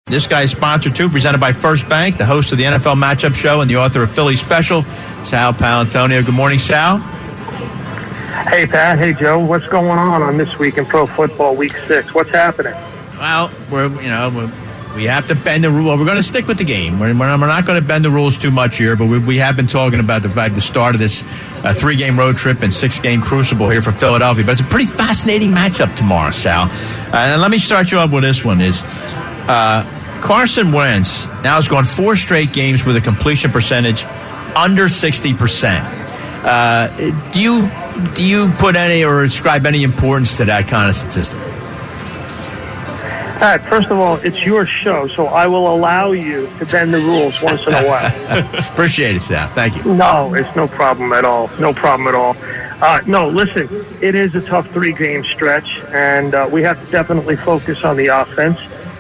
This guy is sponsored too, presented by First Bank, the host of the NFL Matchup Show and the author of Philly Special, Sal Paolantonio. Good morning, Sal. Hey, Pat. Hey, Joe. What's going on This Week in Pro Football, Week 6? What's happening? Well, we have to bend the rule. Well, we're going to stick with the game. We're not going to bend the rules too much here, but we have been talking about the start of this 3-game road trip and 6-game crucible here for Philadelphia. But it's a pretty fascinating matchup tomorrow, Sal. And let me start you off with this one. Carson Wentz now has gone 4 straight games with a completion percentage under 60%. Do you put any or ascribe any importance to that kind of statistic? Pat, first of all, it's your show, so I will allow you to bend the rules once in a while. Appreciate it, Sal. Thank you. No, it's no problem at all. No problem at all. No, listen, it is a tough 3-game stretch, and we have to definitely focus on the offense.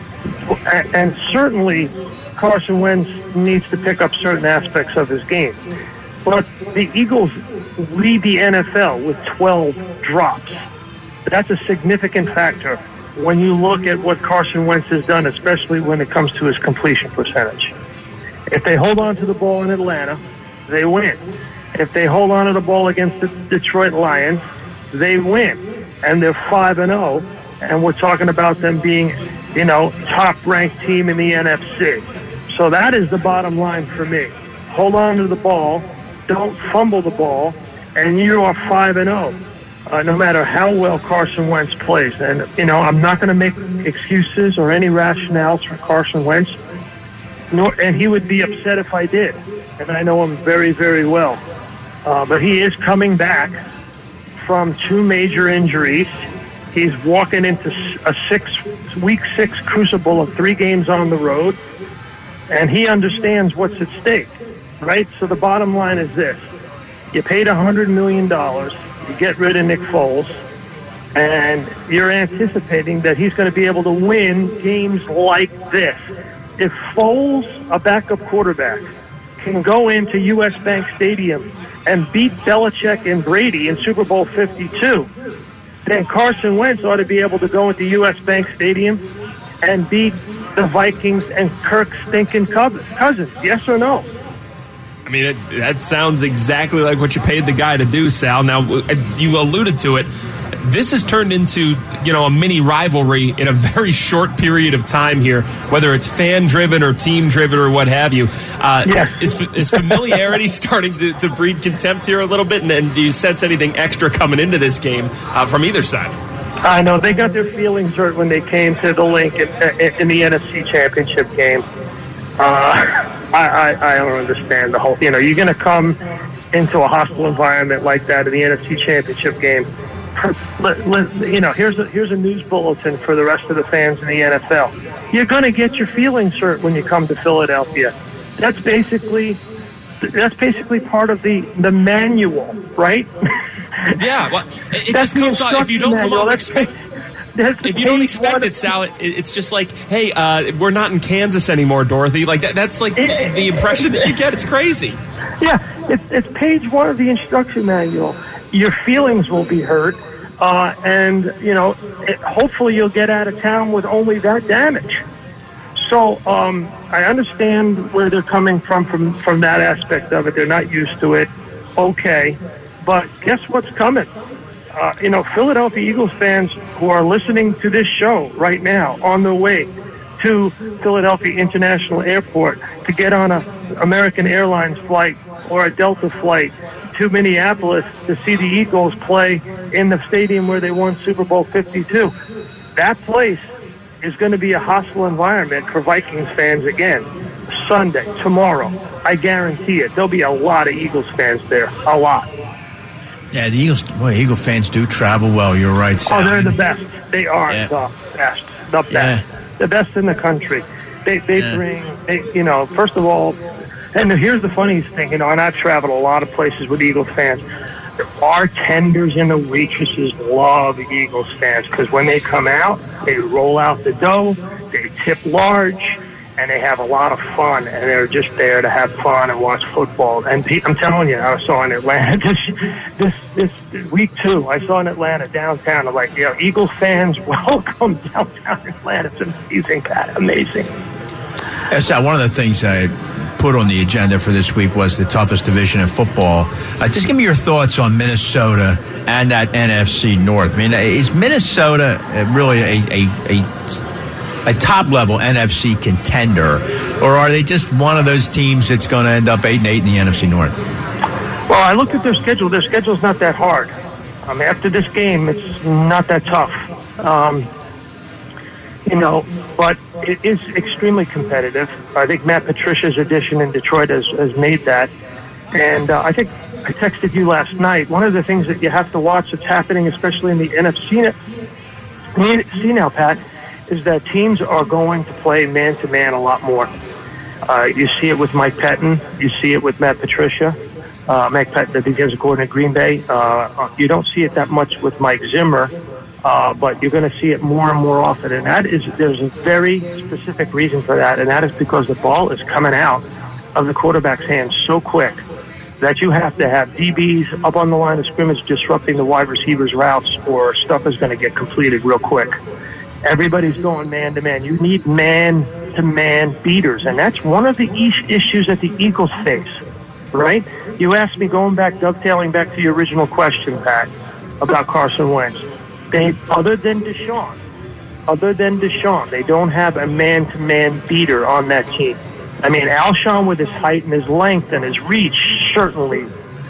And certainly, Carson Wentz needs to pick up certain aspects of his game. But the Eagles lead the NFL with 12 drops. That's a significant factor when you look at what Carson Wentz has done, especially when it comes to his completion percentage. If they hold on to the ball in Atlanta, they win. If they hold on to the ball against the Detroit Lions, they win. And they're 5-0, and we're talking about them being, top-ranked team in the NFC. So that is the bottom line for me. Hold on to the ball, don't fumble the ball, and you are 5-0, no matter how well Carson Wentz plays. And, I'm not going to make excuses or any rationales for Carson Wentz, and he would be upset if I did. And I know him very, very well. But he is coming back from 2 major injuries. He's walking into a week 6 crucible of 3 games on the road, and he understands what's at stake, right? So the bottom line is this. You paid $100 million, you get rid of Nick Foles, and you're anticipating that he's going to be able to win games like this. If Foles, a backup quarterback, can go into U.S. Bank Stadium and beat Belichick and Brady in Super Bowl 52, then Carson Wentz ought to be able to go into U.S. Bank Stadium and beat the Vikings and Kirk stinking Cousins. Yes or no? I mean, that sounds exactly like what you paid the guy to do, Sal. Now, you alluded to it. This has turned into, a mini rivalry in a very short period of time here, whether it's fan-driven or team-driven or what have you. Yes. Is familiarity starting to breed contempt here a little bit? And do you sense anything extra coming into this game from either side? I know. They got their feelings hurt when they came to the Link in the NFC Championship game. I don't understand the whole... you're going to come into a hostile environment like that in the NFC Championship game. Here's a news bulletin for the rest of the fans in the NFL. You're going to get your feelings hurt when you come to Philadelphia. That's basically part of the manual, right? Yeah, well, it just comes off if you don't come off. If you don't expect it, Sal, it's just like, hey, we're not in Kansas anymore, Dorothy. Like that's like the impression that you get. It's crazy. Yeah, it's page 1 of the instruction manual. Your feelings will be hurt, and hopefully you'll get out of town with only that damage. So I understand where they're coming from that aspect of it. They're not used to it. Okay, but guess what's coming? Philadelphia Eagles fans who are listening to this show right now on their way to Philadelphia International Airport to get on an American Airlines flight or a Delta flight to Minneapolis to see the Eagles play in the stadium where they won Super Bowl 52. That place is going to be a hostile environment for Vikings fans again. Sunday, tomorrow, I guarantee it. There'll be a lot of Eagles fans there. A lot. Yeah, the Eagle fans do travel well. You're right, Sal. Oh, they're the best. They are the best. The best. Yeah. The best in the country. They bring, first of all, and here's the funniest thing, and I've traveled a lot of places with Eagles fans. The bartenders and the waitresses love the Eagles fans because when they come out, they roll out the dough, they tip large, and they have a lot of fun, and they're just there to have fun and watch football. And I'm telling you, I saw in Atlanta this week 2. I saw in Atlanta downtown. I'm like, Eagles fans, welcome downtown Atlanta. It's amazing, Pat. Amazing. So one of the things I put on the agenda for this week was the toughest division in football. Just give me your thoughts on Minnesota and that NFC North. I mean, is Minnesota really a top-level NFC contender, or are they just one of those teams that's going to end up 8-8 in the NFC North? Well, I looked at their schedule. Their schedule's not that hard. After this game, it's not that tough. But it is extremely competitive. I think Matt Patricia's addition in Detroit has made that. And I think I texted you last night. One of the things that you have to watch that's happening, especially in the NFC now, Pat, is that teams are going to play man-to-man a lot more. You see it with Mike Pettin. You see it with Matt Patricia. Mike Pettin, the defensive coordinator at Green Bay. You don't see it that much with Mike Zimmer. But you're going to see it more and more often. And there's a very specific reason for that, and that is because the ball is coming out of the quarterback's hands so quick that you have to have DBs up on the line of scrimmage disrupting the wide receivers' routes, or stuff is going to get completed real quick. Everybody's going man-to-man. You need man-to-man beaters, and that's one of the issues that the Eagles face, right? You asked me, dovetailing back to your original question, Pat, about Carson Wentz. Other than Deshaun, they don't have a man-to-man beater on that team. I mean, Alshon with his height and his length and his reach, certainly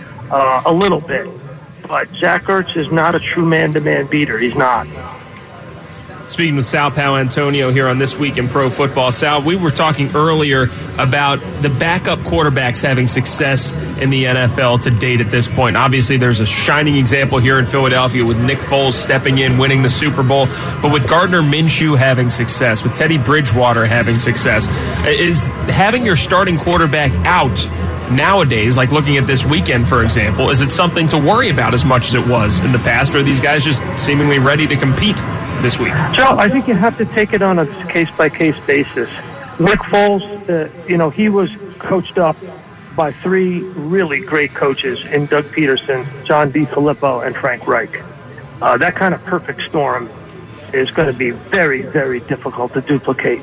a little bit. But Zach Ertz is not a true man-to-man beater. He's not. Speaking with Sal Paolantonio here on This Week in Pro Football. Sal, we were talking earlier about the backup quarterbacks having success in the NFL to date at this point. Obviously, there's a shining example here in Philadelphia with Nick Foles stepping in, winning the Super Bowl. But with Gardner Minshew having success, with Teddy Bridgewater having success, is having your starting quarterback out nowadays, like looking at this weekend, for example, is it something to worry about as much as it was in the past, or are these guys just seemingly ready to compete this week? Joe, I think you have to take it on a case-by-case basis. Nick Foles, he was coached up by three really great coaches in Doug Peterson, John DeFilippo, and Frank Reich. That kind of perfect storm is going to be very, very difficult to duplicate.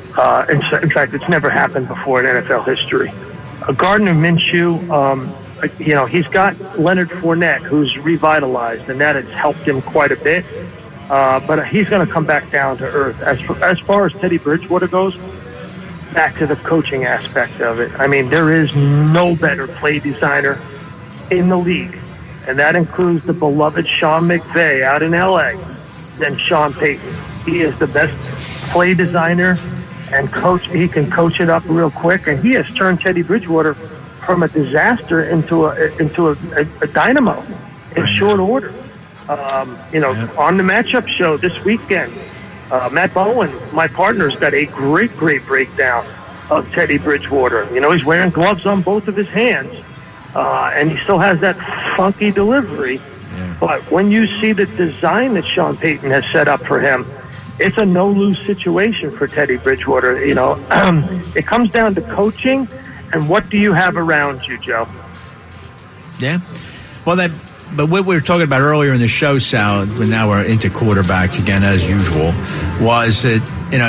In fact, it's never happened before in NFL history. Gardner Minshew, he's got Leonard Fournette, who's revitalized, and that has helped him quite a bit. But he's going to come back down to earth. As far as Teddy Bridgewater goes, back to the coaching aspect of it. I mean, there is no better play designer in the league, and that includes the beloved Sean McVay out in L.A., than Sean Payton. He is the best play designer and coach. He can coach it up real quick, and he has turned Teddy Bridgewater from a disaster into a dynamo in short order. On the matchup show this weekend, Matt Bowen, my partner's got a great breakdown of Teddy Bridgewater. He's wearing gloves on both of his hands, and he still has that funky delivery. Yeah. But when you see the design that Sean Payton has set up for him, it's a no-lose situation for Teddy Bridgewater. It comes down to coaching and what do you have around you, Joe? Yeah. Well, but what we were talking about earlier in the show, Sal, when now we're into quarterbacks again as usual, was that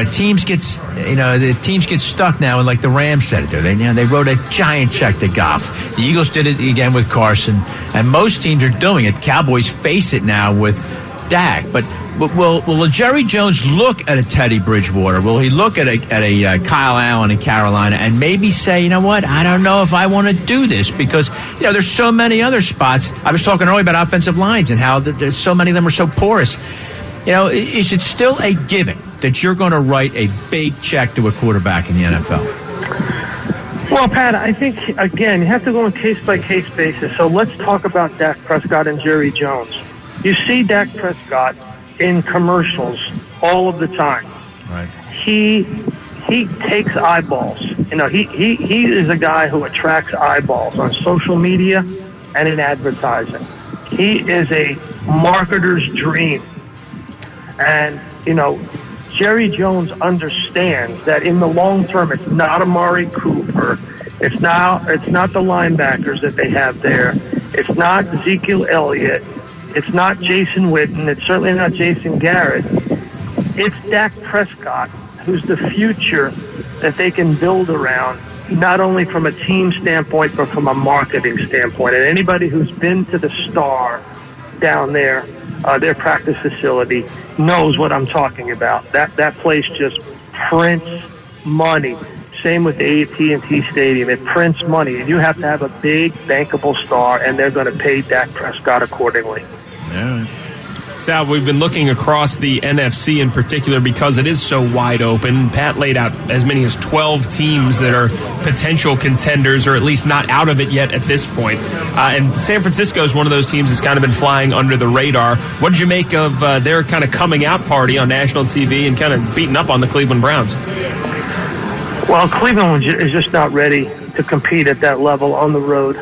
the teams get stuck now, and like the Rams said it. They wrote a giant check to Goff. The Eagles did it again with Carson, and most teams are doing it. Cowboys face it now with Dak, but will Jerry Jones look at a Teddy Bridgewater? Will he look at a Kyle Allen in Carolina and maybe say, you know what, I don't know if I want to do this because, there's so many other spots. I was talking earlier about offensive lines and how there's so many of them are so porous. Is it still a given that you're going to write a big check to a quarterback in the NFL? Well, Pat, I think, again, you have to go on a case-by-case basis. So let's talk about Dak Prescott and Jerry Jones. You see Dak Prescott in commercials all of the time. Right. He takes eyeballs. He is a guy who attracts eyeballs on social media and in advertising. He is a marketer's dream. And, Jerry Jones understands that in the long term, it's not Amari Cooper. It's not the linebackers that they have there. It's not Ezekiel Elliott. It's not Jason Witten. It's certainly not Jason Garrett. It's Dak Prescott who's the future that they can build around, not only from a team standpoint, but from a marketing standpoint. And anybody who's been to the Star down there, their practice facility, knows what I'm talking about. That place just prints money. Same with the AT&T Stadium. It prints money, and you have to have a big, bankable star, and they're going to pay Dak Prescott accordingly. Yeah. Sal, we've been looking across the NFC in particular because it is so wide open. Pat laid out as many as 12 teams that are potential contenders, or at least not out of it yet at this point. And San Francisco is one of those teams that's kind of been flying under the radar. What did you make of their kind of coming out party on national TV and kind of beating up on the Cleveland Browns? Well, Cleveland is just not ready to compete at that level on the road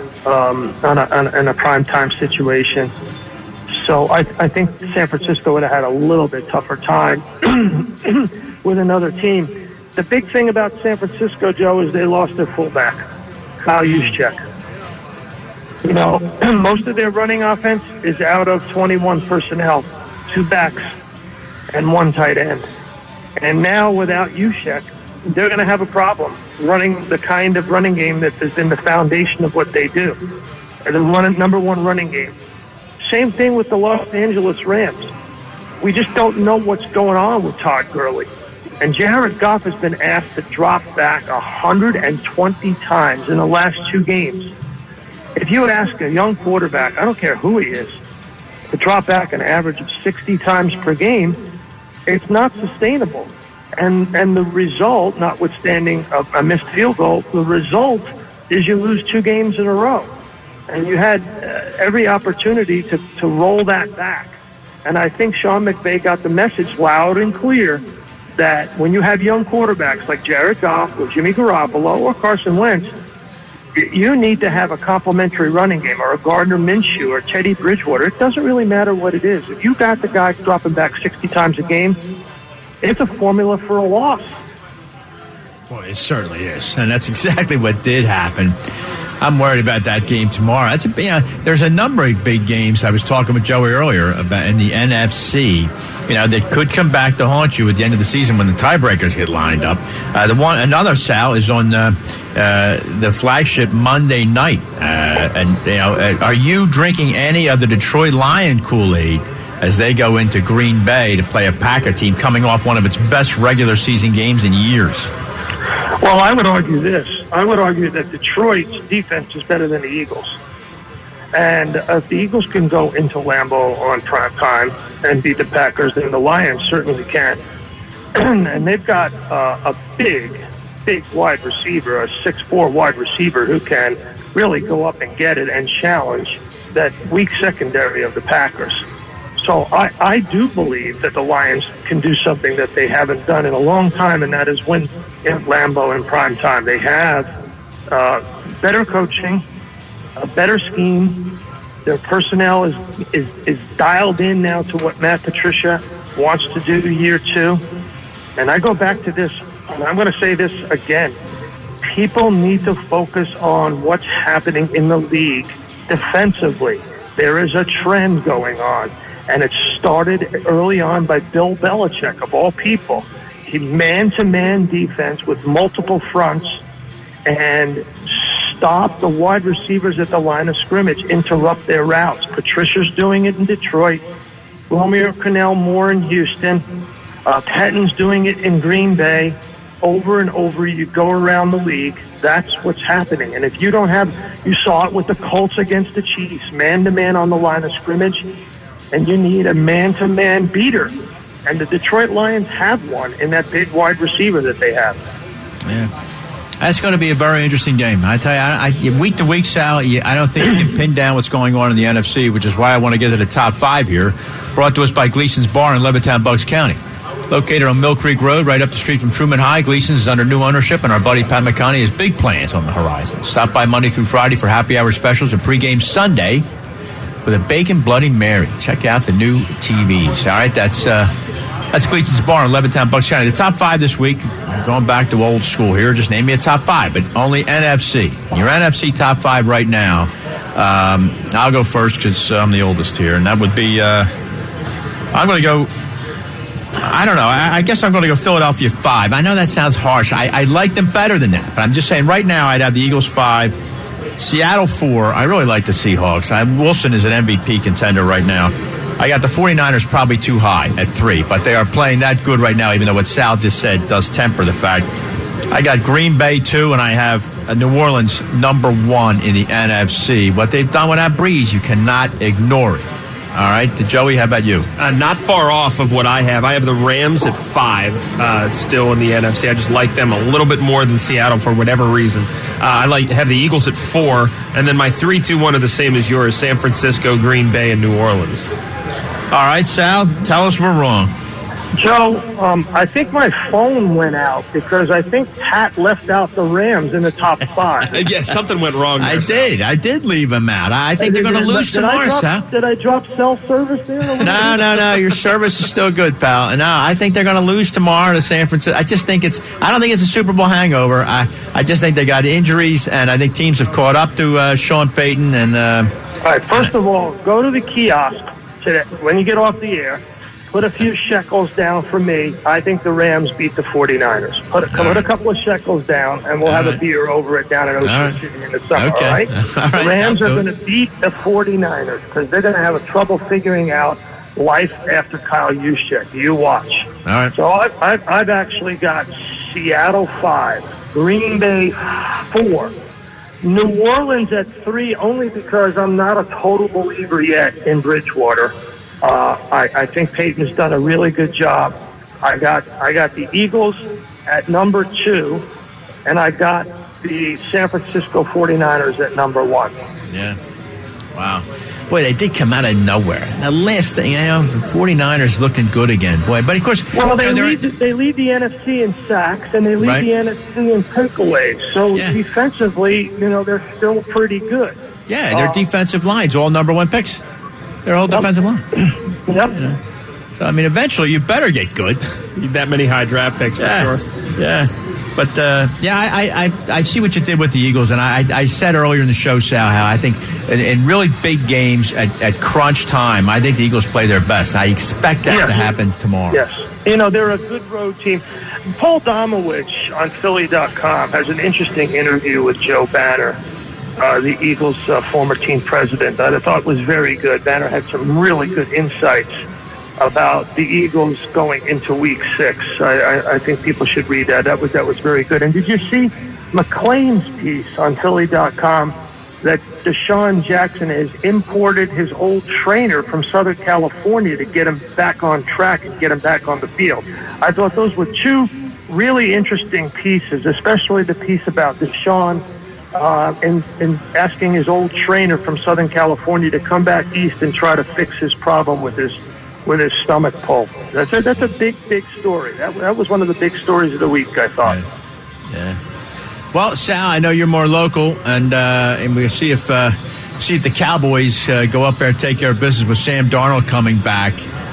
in a primetime situation. So I think San Francisco would have had a little bit tougher time with another team. The big thing about San Francisco, Joe, is they lost their fullback, Kyle Juszczyk. You know, most of their running offense is out of 21 personnel, 2 backs and 1 tight end. And now without Juszczyk, they're going to have a problem running the kind of running game that is in the foundation of what they do. They're the number 1 running game. Same thing with the Los Angeles Rams. We just don't know what's going on with Todd Gurley. And Jared Goff has been asked to drop back 120 times in the last 2 games. If you ask a young quarterback, I don't care who he is, to drop back an average of 60 times per game, it's not sustainable. And the result, notwithstanding a missed field goal, the result is you lose 2 games in a row. And you had every opportunity to roll that back. And I think Sean McVay got the message loud and clear that when you have young quarterbacks like Jared Goff or Jimmy Garoppolo or Carson Wentz, you need to have a complementary running game, or a Gardner Minshew or Teddy Bridgewater. It doesn't really matter what it is. If you got the guy dropping back 60 times a game, it's a formula for a loss. Well, it certainly is. And that's exactly what did happen. I'm worried about that game tomorrow. There's a number of big games. I was talking with Joey earlier about in the NFC, that could come back to haunt you at the end of the season when the tiebreakers get lined up. Another, Sal, is on the flagship Monday night. Are you drinking any of the Detroit Lion Kool-Aid as they go into Green Bay to play a Packer team coming off one of its best regular season games in years? Well, I would argue this. I would argue that Detroit's defense is better than the Eagles. And if the Eagles can go into Lambeau on prime time and beat the Packers, then the Lions certainly can. And they've got a big wide receiver, a 6'4" wide receiver who can really go up and get it and challenge that weak secondary of the Packers. So I do believe that the Lions can do something that they haven't done in a long time, and that is win in Lambeau in prime time. They have better coaching, a better scheme. Their personnel is dialed in now to what Matt Patricia wants to do year 2. And I go back to this, and I'm going to say this again. People need to focus on what's happening in the league defensively. There is a trend going on. And it started early on by Bill Belichick, of all people. He man-to-man defense with multiple fronts and stop the wide receivers at the line of scrimmage, interrupt their routes. Patricia's doing it in Detroit. Romeo Crennel more in Houston. Pettine's doing it in Green Bay. Over and over, you go around the league. That's what's happening. And if you don't have, you saw it with the Colts against the Chiefs, man-to-man on the line of scrimmage. And you need a man-to-man beater. And the Detroit Lions have one in that big wide receiver that they have. Yeah. That's going to be a very interesting game. I tell you, week to week, Sal, I don't think you can pin down what's going on in the NFC, which is why I want to get to the top 5 here. Brought to us by Gleason's Bar in Levittown, Bucks County. Located on Mill Creek Road, right up the street from Truman High, Gleason's is under new ownership, and our buddy Pat McConaughey has big plans on the horizon. Stop by Monday through Friday for happy hour specials and pregame Sunday with a Bacon Bloody Mary. Check out the new TVs. All right, that's Gleason's Bar in Levittown, Bucks County. The top 5 this week, going back to old school here, just name me a top 5, but only NFC. Your NFC top 5 right now. I'll go first because I'm the oldest here, and that would be, I'm going to go I don't know. I guess I'm going to go Philadelphia 5. I know that sounds harsh. I like them better than that. But I'm just saying right now I'd have the Eagles 5, Seattle 4. I really like the Seahawks. Wilson is an MVP contender right now. I got the 49ers probably too high at 3, but they are playing that good right now, even though what Sal just said does temper the fact. I got Green Bay 2, and I have New Orleans number 1 in the NFC. What they've done with that Breeze, you cannot ignore it. All right, Joey, how about you? Not far off of what I have. I have the Rams at 5 still in the NFC. I just like them a little bit more than Seattle for whatever reason. I have the Eagles at 4, and then my 3, 2, 1 are the same as yours, San Francisco, Green Bay, and New Orleans. All right, Sal, tell us we're wrong. Joe, I think my phone went out because I think Pat left out the Rams in the top 5. Yeah, something went wrong there, I did leave them out. I think they're going to lose tomorrow, Sal. Did I drop cell service there? No. Your service is still good, pal. No, I think they're going to lose tomorrow to San Francisco. I don't think it's a Super Bowl hangover. I just think they got injuries, and I think teams have caught up to Sean Payton. And all right, first of all, go to the kiosk today when you get off the air. Put a few shekels down for me. I think the Rams beat the 49ers. Put a couple of shekels down, and we'll have a beer over it down in Ocean City in the summer, okay. all right? The Rams are going to beat the 49ers because they're going to have a trouble figuring out life after Kyle Juszczyk. You watch. All right. So I've actually got Seattle 5, Green Bay 4, New Orleans at 3, only because I'm not a total believer yet in Bridgewater. I think Peyton's done a really good job. I got the Eagles at number 2, and I got the San Francisco 49ers at number 1. Yeah. Wow. Boy, they did come out of nowhere. The last thing, the 49ers looking good again. Boy, but of course... Well, they lead the NFC in sacks, and they lead the NFC in takeaways. So defensively, they're still pretty good. Yeah, their defensive line's all number 1 picks. Their whole defensive line. Yep. So, eventually you better get good. Need that many high draft picks for sure. Yeah. But, I see what you did with the Eagles, and I said earlier in the show, Sal, how I think in really big games at crunch time, I think the Eagles play their best. I expect that to happen tomorrow. Yes. They're a good road team. Paul Domowitch on Philly.com has an interesting interview with Joe Banner, the Eagles' former team president, that I thought was very good. Banner had some really good insights about the Eagles going into Week 6. I think people should read that. That was very good. And did you see McClain's piece on Philly.com that Deshaun Jackson has imported his old trainer from Southern California to get him back on track and get him back on the field? I thought those were 2 really interesting pieces, especially the piece about Deshaun and asking his old trainer from Southern California to come back east and try to fix his problem with his stomach pull. That's a big story. That was one of the big stories of the week, I thought. Yeah. Well, Sal, I know you're more local, and we'll see if the Cowboys go up there and take care of business with Sam Darnold coming back.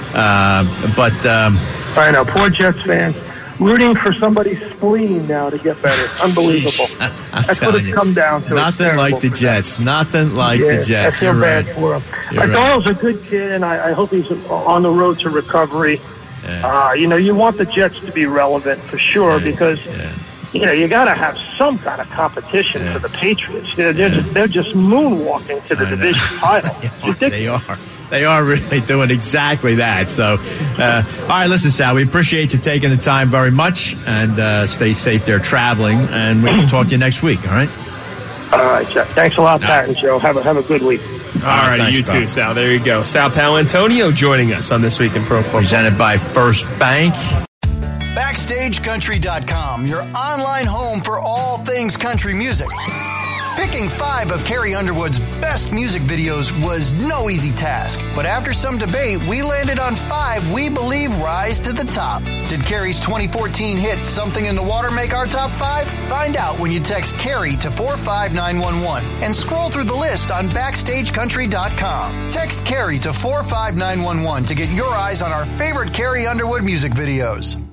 I know, poor Jets fans. Rooting for somebody's spleen now to get better. Unbelievable. That's what it's come down to. Nothing like the Jets. Nothing like the Jets. I feel bad for him. Darnold's a good kid, and I hope he's on the road to recovery. Yeah. You want the Jets to be relevant for sure because, you got to have some kind of competition for the Patriots. They're just moonwalking to the division title. It's ridiculous. They are really doing exactly that. So, all right, listen, Sal, we appreciate you taking the time very much, and stay safe there traveling, and we will talk to you next week, all right? All right, Jeff. Thanks a lot, Pat and Joe. Have a good week. All right, you too, Sal. There you go. Sal Paolantonio joining us on This Week in Pro Football. Presented by First Bank. BackstageCountry.com, your online home for all things country music. Picking 5 of Carrie Underwood's best music videos was no easy task, but after some debate, we landed on 5 we believe rise to the top. Did Carrie's 2014 hit Something in the Water make our top 5? Find out when you text Carrie to 45911 and scroll through the list on BackstageCountry.com. Text Carrie to 45911 to get your eyes on our favorite Carrie Underwood music videos.